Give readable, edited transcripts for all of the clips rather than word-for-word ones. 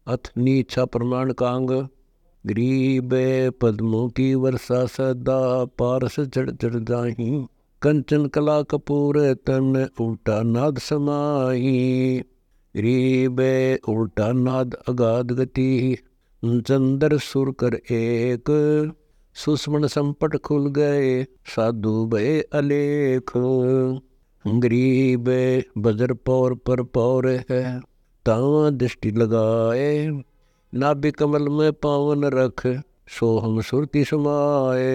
अथ नीचा प्रमाण कांग। गरीब पद्मों की वर्षा सदा, पारस चढ़ चढ़ जाही। कंचन कला कपूर तन, उल्टा नाद समाही। गरीब उल्टा नाद अगाध गति, चंद्र सुर कर एक। सुस्मन संपट खुल गए, साधु भय अलेख। गरीब बजर पौर पर पौर है, तावा दृष्टि लगाए। नाभि कमल में पावन रख, सो हम सुरति समाए।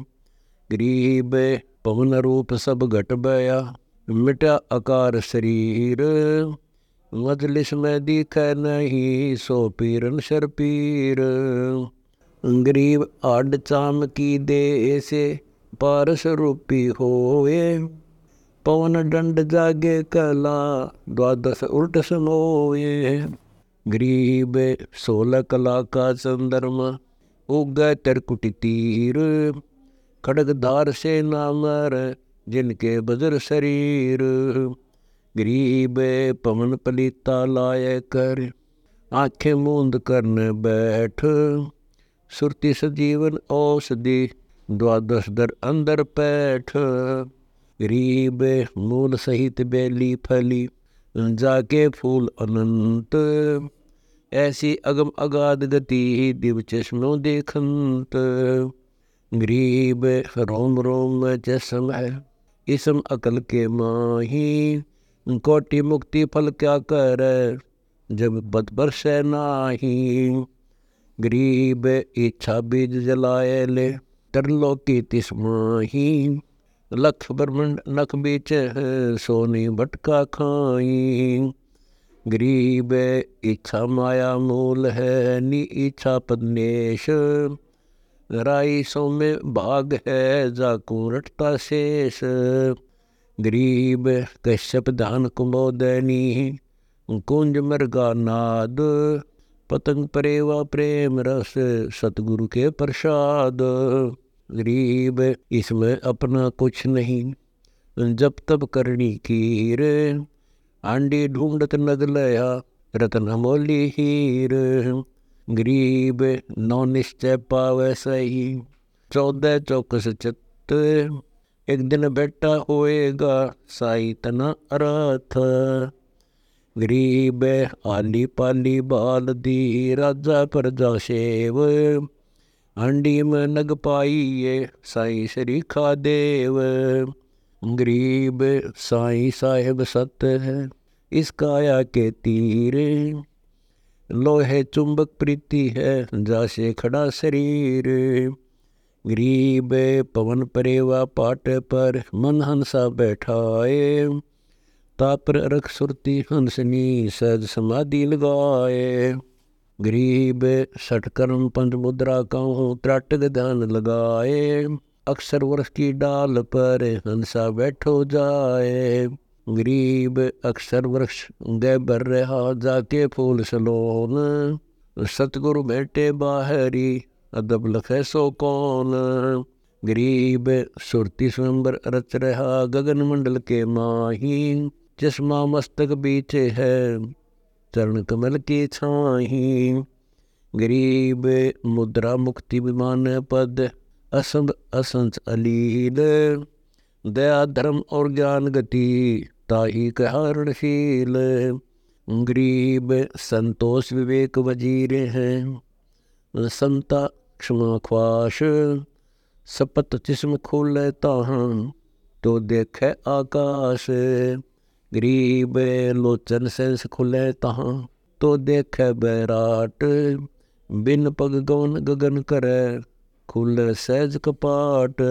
गरीब पवन रूप सब घट बया, मिटा आकार शरीर। मजलिस में दिखै नहीं, सो पीरन शर पीर। गरीब आड चाम की दे से, पारस रूपी होए। पवन दंड जागे कला, द्वादश उल्ट समोए। गरीब 16 कला का चंद्रमा, उग तरकुटी तीर। खड़ग धार से नामर, जिनके बजर शरीर। गरीब पवन पलीता लाय कर, आंखें मूंद करने बैठ। सुरति सजीवन औषधि, द्वादश दर अंदर पैठ। गरीब मूल सहित बेली फली, जाके फूल अनंत। ऐसी अगम अगाध गति, दिव चश्मों देखंत। गरीब रोम रोम चश्म है, इसम अकल के माही। कोटि मुक्ति फल क्या कर, जब बद बरसै नाही। गरीब इच्छा बीज जलाए ले, तरलोकी तिसमाही। लख ब्रह्मंड नख बीच, सोनी भटका खाई। गरीब इच्छा माया मूल है, नी इच्छा पदनेश। राई सो में भाग है, जाकू रटता शेष। गरीब कश्यप धान कुमोदनी, कुंज मृगा नाद। पतंग परेवा प्रेम रस, सतगुरु के प्रसाद। गरीब इसमें अपना कुछ नहीं, जब तब करनी कीर। आंडी ढूंढत नद लया, रतन अमोली हीर। गरीब नौ निश्चय पावे सही, 14 चौकस चित्त। एक दिन बेटा होएगा, साई तना अरथ। गरीब आली पाली बाल दी, राजा प्रजा सेव। हांडी में नग पाइये, साई श्रीखा देव। गरीब साई साहेब सत्य है, इस काया के तीर। लोहे चुंबक प्रीति है, जासे खड़ा शरीर। गरीब पवन परेवा पाट पर, मन हंसा बैठाए। तापर रख सुरती हंसनी, सहज समाधि लगाए। गरीब षटकर्म पंच मुद्रा कहूँ, त्राटक ध्यान लगाए। अक्षर वृक्ष की डाल पर, हंसा बैठो जाए। गरीब अक्षर वृक्ष गए बर रहा, जाके फूल सलोन। सतगुरु बैठे बाहरी, अदब लखे सो कौन। गरीब सुरती स्वयंवर रच रहा, गगन मंडल के माही। चश्मा मस्तक बीचे है, चरण कमल की छाही। गरीब मुद्रा मुक्ति विमान पद, असंभ असंच अलील। दया धर्म और ज्ञान गति, ताही करणशील। गरीब संतोष विवेक वजीरे हैं, समता क्षमा ख्वाश। सपत जिस्म खोले ताहां, तो देखे आकाश। गरीब लोचन सेंस खुले तहाँ, तो देखे बैराट। बिन पग गवन गगन करे, खुले सहज कपाट।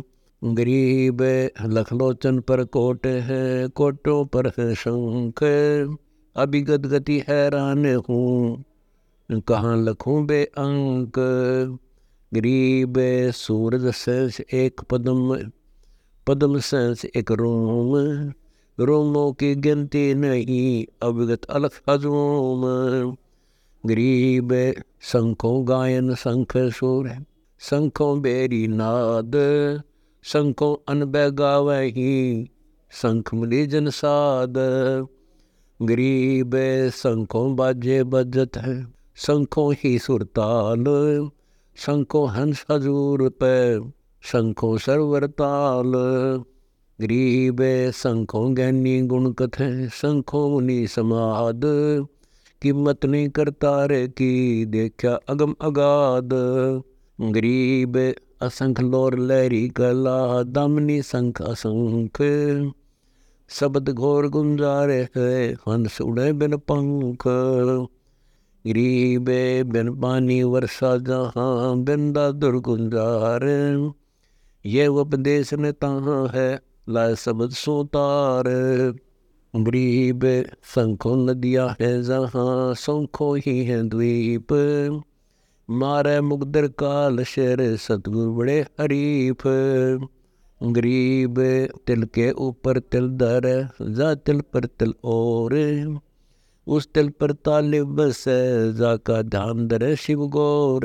गरीब लखलोचन पर कोट है, कोटों पर है शंख। अभिगत गति हैरान हूँ, कहाँ लखूं बे अंक। गरीब सूरज सेंस एक पद्म, पद्म सेंस एक रोम। रोमों की गिनती नहीं, अविगत अलख हजूम। गरीब शंखों गायन शंख सुर, शंखों बेरी नाद। शंखों अनबे गावही, शंख मिली जन साद। गरीब शंखों बाजे बजत है, शंखों ही सुरताल, शंखों हंस हजूर पे, शंखों सरवर ताल। गरीबे शंखों ज्ञानी गुण कथें, शंखों मुनि समाद, कीमत नहीं करता रे की, देखा अगम अगाध। गरीब असंख लोर लहरी कला, दामनी शंख असंख, शब्द घोर गुंजारे है, हंस उड़े बिन पंख। गरीबे बिन पानी वर्षा जहाँ, बिंदा दुर्गुंजार, ये उपदेश ने तहाँ है, लाए शब्द सोतार। गरीब शंखों नदियाँ है जहाँ, शंखों ही है द्वीप, मारे मुगदर काल शेर, सतगुरु बड़े हरीफ। गरीब तिल के ऊपर तिल धर, जा तिल पर तिल और, उस तिल पर तालिब बस, जाका ध्यान धरे शिव गौर।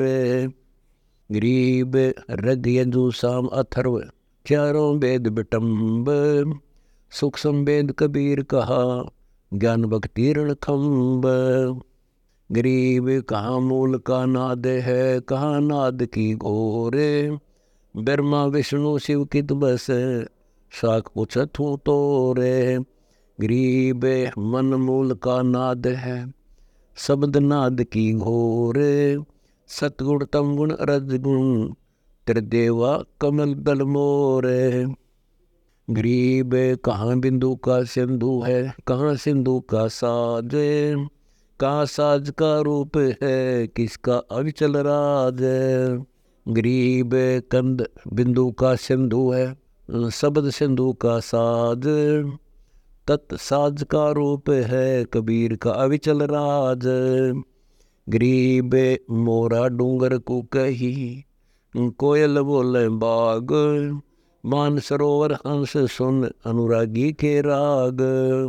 गरीब रग यजु साम अथर्व, चारों वेद बिटम्ब, सुख संवेद कबीर कहा, ज्ञान भक्ति रणखंब। गरीब कहाँ मूल का नाद है, कहाँ नाद की घोरे, ब्रह्मा विष्णु शिव की बस, शाख पूछत हूँ तोरे। गरीब मन मूल का नाद है, शब्द नाद की घोरे, सतगुण तम गुण रजगुण, त्रिदेवा कमल दल मोरे। गरीब कहाँ बिंदु का सिंधु है, कहाँ सिंधु का साज, कहाँ साज का रूप है, किसका अविचल राज। गरीब कंद बिंदु का सिंधु है, शब्द सिंधु का साज, तत् साज का रूप है, कबीर का अविचल राज। गरीब मोरा डूंगर को कही, कोयल बोले बाग, मान सरोवर हंस सुन, अनुरागी के राग।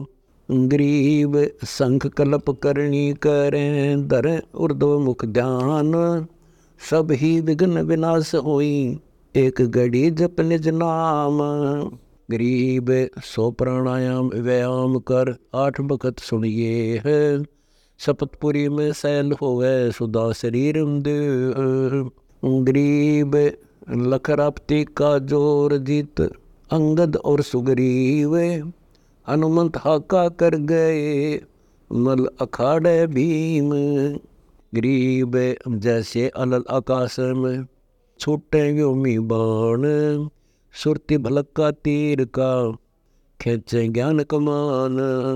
गरीब शंख कल्प करनी करें, धरें ऊर्ध्व मुख ध्यान, सब ही विघ्न विनाश होई, एक घड़ी जप निज नाम। गरीब 100 प्राणायाम व्यायाम कर, 8 बखत सुनिए है, शपथपुरी में सैल होवे, सुधा शरीर देह। गरीब लखरापति का जोर जीत, अंगद और सुग्रीव, हनुमंत हाका कर गए, मल अखाड़े भीम। गरीब जैसे अलल आकाश में, छूटे व्योमी बाण, सुरति भलक का तीर का, खेचे ज्ञान कमान।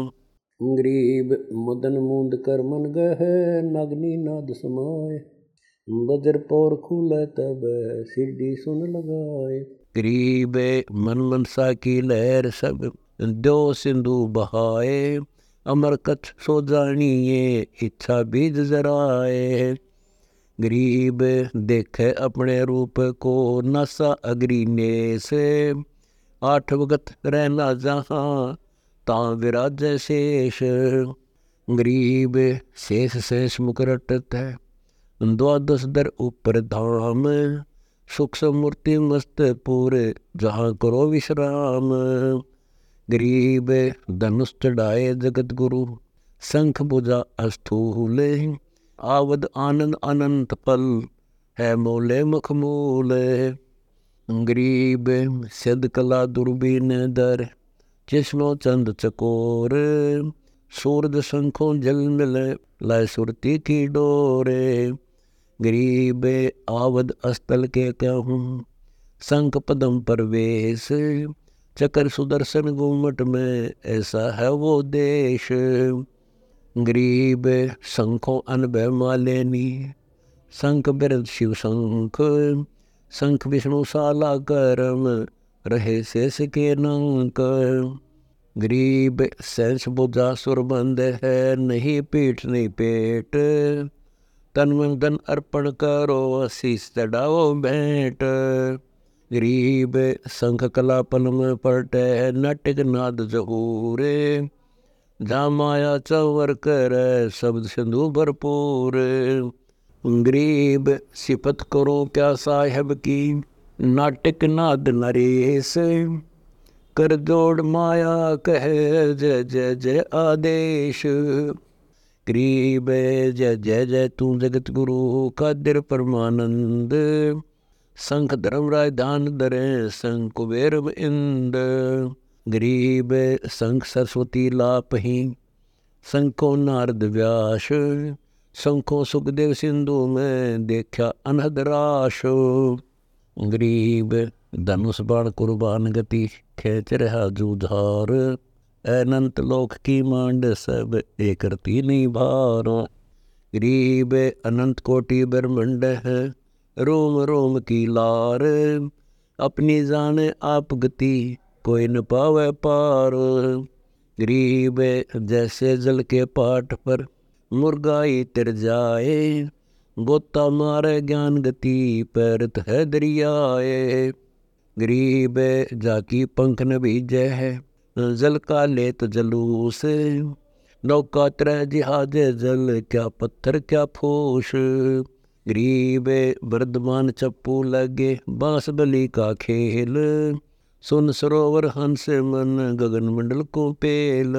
गरीब मदन मूंद कर मन गह, नगनी नाद समाए, बजर पौर खुले तब, सिड्डी सुन लगाए। गरीब मन मनसा की लहर सब, दो सिंधु बहाए, अमर कच्छ सो जानिए, इच्छा बीज जराए। गरीब देखे अपने रूप को, नसा अग्री ने से, 8 भगत रहना जहाँ, तां विराज शेष। गरीब शेष शेष मुकरटत है, 12 दर ऊपर धाम, सुख समूर्ति मस्त पूरे, जहाँ करो विश्राम। गरीब धनुष चढ़ाए जगत गुरु, शंख भुजा अस्थूल, आवद आनंद अनंत पल, है मोले मखमूल। गरीब सिद्ध कला दुर्बीन दर, जिष्णो चंद चकोर, सूरज शंखों जल मिले, लाए सुरती की डोरे। गरीब आवद अस्तल के कहूँ, शंख पदम परवेश, चकर सुदर्शन घूमट में, ऐसा है वो देश। गरीब शंखों अनभय मालेनी, शंख बिरद शिव शंख, शंख विष्णु साला करम, रहे शेष के नंक। गरीब सेंस बुझा सुरबंद है, नहीं पीठ नहीं पेट, तन मन धन अर्पण करो, शीश चढ़ाओ भेंट। गरीब शंख कला पल में पलटे, नाटिक नाद जहूरे, जहाँ माया चंवर कर, शब्द सिंधु भरपूर। गरीब सिफत करो क्या साहेब की, नाटिक नाद नरेश, कर जोड़ माया कहे, जय जय जय आदेश। ਗਰੀਬ ਜੈ ਜੈ ਜੈ ਤੂੰ ਜਗਤ ਗੁਰੂ ਕਾਦਰ ਪਰਮਾਨੰਦ। ਸੰਖ ਧਰਮ ਰਾਜ ਧਾਨ ਧਰੇ ਸੰਖ ਕੁਬੇਰ ਇੰਦ। ਗਰੀਬ ਸੰਖ ਸਰਸਵਤੀ ਲਾਪਹੀ ਸੰਖੋ ਨਾਰਦ ਵਿਆਸ। ਸੰਖੋ ਸੁਖਦੇਵ ਸਿੰਧੂ ਮੈਂ ਦੇਖਿਆ ਅਨਹਦ ਰਾਸ਼। ਗਰੀਬ ਧਨੁष ਬਾਣ ਕੁਰਬਾਨ ਗਤੀ ਖੇਚ ਰਿਹਾ ਜੂਝਾਰ। ਅਨੰਤ ਲੋਕ ਕੀ ਮਾਂਡ ਸਭ ਏਕ ਰਤੀ ਨਹੀਂ ਭਾਰ। ਗਰੀਬ ਅਨੰਤ ਕੋਟि ਬ੍ਰਹਮੰਡ ਹੈ रोम रोम की लार। अपनी जाने आप गति कोई न पावे पार। गरीब जैसे जल के पाट पर मुर्गाई तिर जाए। गोता मारे ज्ञान गति पैरत है दरियाए। गरीब जाकी पंख न बीजे है जल का लेत जलूस। नौका तरह जिहाजे जल क्या पत्थर क्या फूस। गरीब वर्धमान चप्पू लगे बांस बलि का खेल। सुन सरोवर हंस मन गगन मंडल को पेल।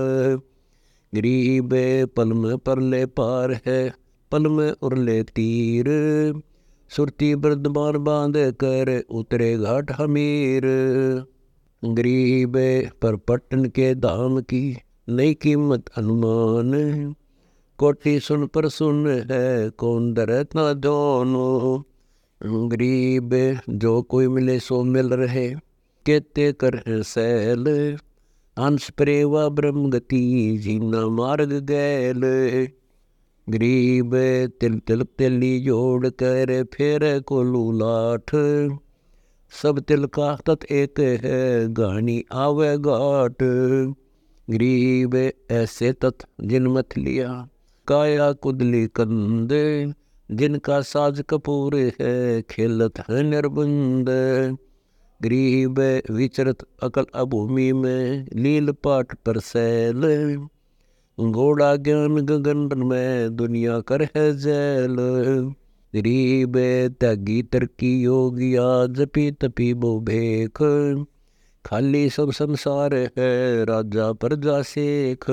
गरीब पल में परले पार है पल में उरले तीर। सुरती वर्धमान बांध कर उतरे घाट हमीर। गरीब पर पट्टन के धाम की नई कीमत अनुमान। कोटि सुन पर सुन है कौन दरत न दोनों। गरीब जो कोई मिले सो मिल रहे केते कर सैल। अंश प्रेवा ब्रह्म गति जीना मार्ग गैल। गरीब तिल तिल तिली जोड़ कर फेर को लूलाठ। सब तिल का तत एक है गानी आवे घाट। गरीब ऐसे तत् जिन मत लिया काया कुदली कंद। जिनका साज कपूर है खेलत है निर्बंध। गरीब विचरत अकल अभूमि में लील पाट पर सैल। घोड़ा ज्ञान गगन में दुनिया कर है जैल। गरीब त्यागी तरकी योगिया जपी तपी बो भेख। खाली सब संसार है राजा प्रजा शेख।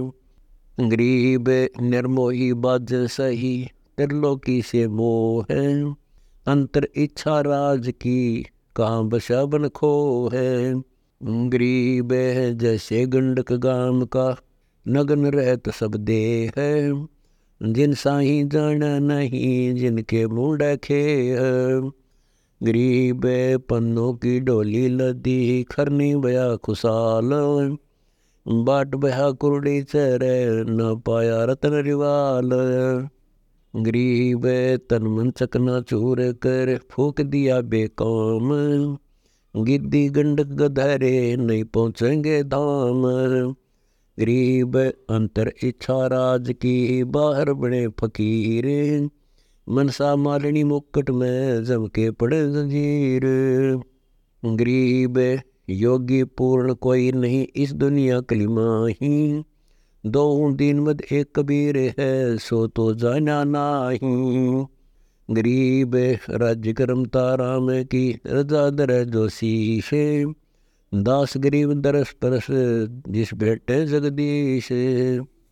गरीब निर्मोही बाज सही त्रिलोकी से मोह है। अंतर इच्छा राज की कहाँ बसा बन खो है। गरीब जैसे गंडक गाम का नगन रहत सब दे है। जिन साही जाना नहीं जिनके मुंडा खे है। गरीब पन्नों की डोली लदी खरनी बया खुशाल। बाट बहा कुरड़ी चरे न पाया रतन रिवाल। गरीब तन मन चकना चूर कर फूक दिया बेकाम। गिद्दी गंडक गधरे नहीं पहुँचेंगे धाम। गरीब अंतर इच्छा राज की बाहर बने फकीर। मनसा मालिनी मुक्कट में जम के पड़े जंजीर। गरीब योगी पूर्ण कोई नहीं इस दुनिया कलिमाही। दो दीन मद एक कबीर है सो तो जाना नाही। गरीब राज्य करम ताराम की रजा दर जो शीश। दास गरीब दरस परस जिस भेटे जगदीश।